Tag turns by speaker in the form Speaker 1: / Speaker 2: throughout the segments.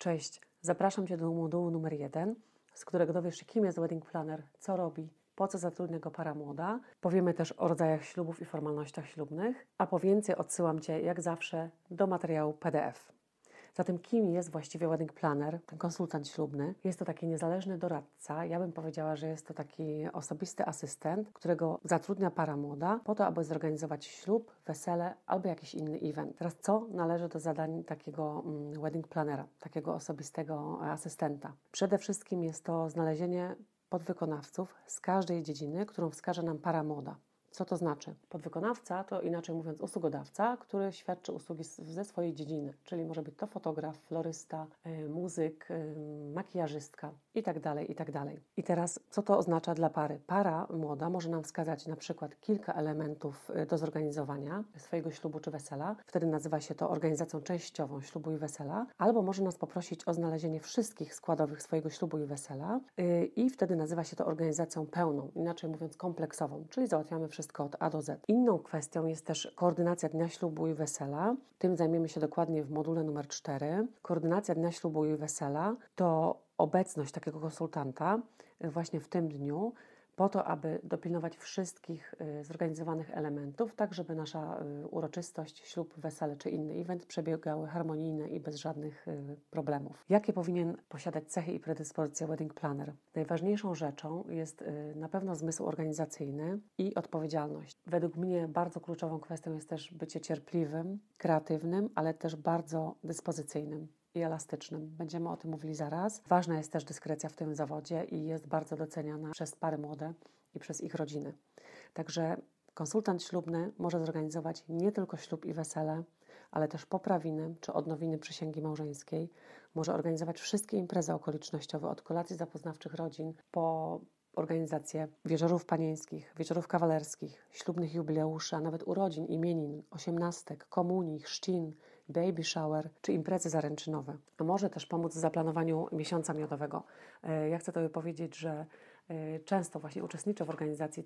Speaker 1: Cześć, zapraszam Cię do modułu numer 1, z którego dowiesz się, kim jest wedding planner, co robi, po co zatrudnia go para młoda. Powiemy też o rodzajach ślubów i formalnościach ślubnych, a po więcej odsyłam Cię, jak zawsze, do materiału PDF. Zatem kim jest właściwie wedding planner, ten konsultant ślubny? Jest to taki niezależny doradca. Ja bym powiedziała, że jest to taki osobisty asystent, którego zatrudnia para młoda po to, aby zorganizować ślub, wesele albo jakiś inny event. Teraz co należy do zadań takiego wedding plannera, takiego osobistego asystenta? Przede wszystkim jest to znalezienie podwykonawców z każdej dziedziny, którą wskaże nam para młoda. Co to znaczy? Podwykonawca to, inaczej mówiąc, usługodawca, który świadczy usługi ze swojej dziedziny, czyli może być to fotograf, florysta, muzyk, makijażystka itd., itd. I teraz, co to oznacza dla pary? Para młoda może nam wskazać na przykład kilka elementów do zorganizowania swojego ślubu czy wesela. Wtedy nazywa się to organizacją częściową ślubu i wesela, albo może nas poprosić o znalezienie wszystkich składowych swojego ślubu i wesela i wtedy nazywa się to organizacją pełną, inaczej mówiąc kompleksową, czyli załatwiamy wszystko od A do Z. Inną kwestią jest też koordynacja dnia ślubu i wesela. Tym zajmiemy się dokładnie w module numer 4. Koordynacja dnia ślubu i wesela to obecność takiego konsultanta właśnie w tym dniu, po to, aby dopilnować wszystkich zorganizowanych elementów, tak żeby nasza uroczystość, ślub, wesele czy inny event przebiegały harmonijnie i bez żadnych problemów. Jakie powinien posiadać cechy i predyspozycje wedding planner? Najważniejszą rzeczą jest na pewno zmysł organizacyjny i odpowiedzialność. Według mnie bardzo kluczową kwestią jest też bycie cierpliwym, kreatywnym, ale też bardzo dyspozycyjnym i elastycznym. Będziemy o tym mówili zaraz. Ważna jest też dyskrecja w tym zawodzie i jest bardzo doceniana przez pary młode i przez ich rodziny. Także konsultant ślubny może zorganizować nie tylko ślub i wesele, ale też poprawiny czy odnowiny przysięgi małżeńskiej. Może organizować wszystkie imprezy okolicznościowe, od kolacji zapoznawczych rodzin po organizację wieczorów panieńskich, wieczorów kawalerskich, ślubnych jubileuszy, a nawet urodzin, imienin, osiemnastek, komunii, chrzcin, baby shower czy imprezy zaręczynowe. A może też pomóc w zaplanowaniu miesiąca miodowego. Ja chcę Tobie powiedzieć, że często właśnie uczestniczę w organizacji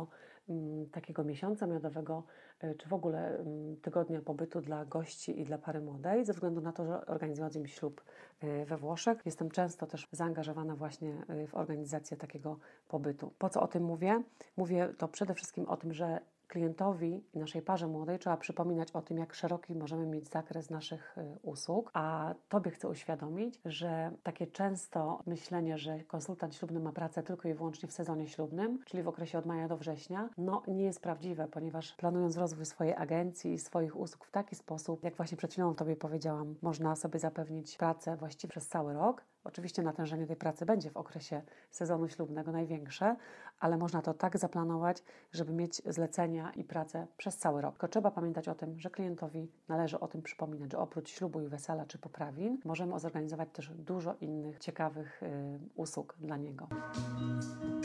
Speaker 1: takiego miesiąca miodowego, czy w ogóle tygodnia pobytu dla gości i dla pary młodej, ze względu na to, że organizując im ślub we Włoszech, jestem często też zaangażowana właśnie w organizację takiego pobytu. Po co o tym mówię? Mówię to przede wszystkim o tym, że klientowi i naszej parze młodej trzeba przypominać o tym, jak szeroki możemy mieć zakres naszych usług, a Tobie chcę uświadomić, że takie często myślenie, że konsultant ślubny ma pracę tylko i wyłącznie w sezonie ślubnym, czyli w okresie od maja do września, nie jest prawdziwe, ponieważ planując rozwój swojej agencji i swoich usług w taki sposób, jak właśnie przed chwilą Tobie powiedziałam, można sobie zapewnić pracę właściwie przez cały rok. Oczywiście natężenie tej pracy będzie w okresie sezonu ślubnego największe, ale można to tak zaplanować, żeby mieć zlecenia i pracę przez cały rok. Tylko trzeba pamiętać o tym, że klientowi należy o tym przypominać, że oprócz ślubu i wesela czy poprawin możemy zorganizować też dużo innych ciekawych usług dla niego.